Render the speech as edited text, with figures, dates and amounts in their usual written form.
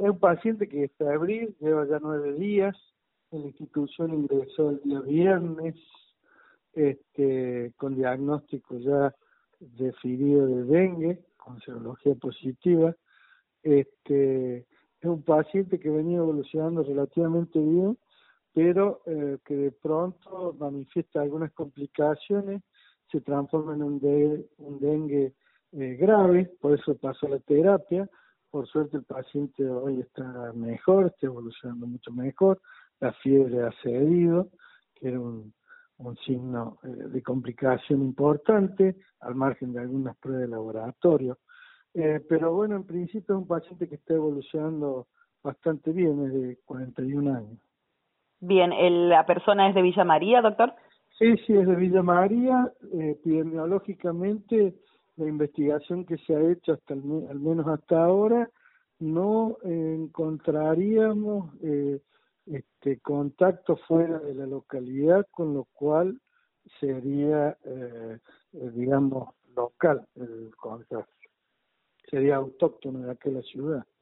es un paciente que es febril, lleva ya 9 días, en la institución ingresó el día viernes, con diagnóstico ya definido de dengue, con serología positiva. Es un paciente que venía evolucionando relativamente bien, pero que de pronto manifiesta algunas complicaciones, se transforma en un dengue grave, por eso pasó a la terapia. Por suerte el paciente hoy está mejor, está evolucionando mucho mejor, la fiebre ha cedido, que era un signo de complicación importante, al margen de algunas pruebas de laboratorio. Pero bueno, en principio es un paciente que está evolucionando bastante bien, es de 41 años. Bien, ¿la persona es de Villa María, doctor? Sí, sí, es de Villa María. Epidemiológicamente, la investigación que se ha hecho al menos hasta ahora, no encontraríamos contacto fuera de la localidad, con lo cual sería, digamos, local el contagio. Sería autóctono de aquella ciudad.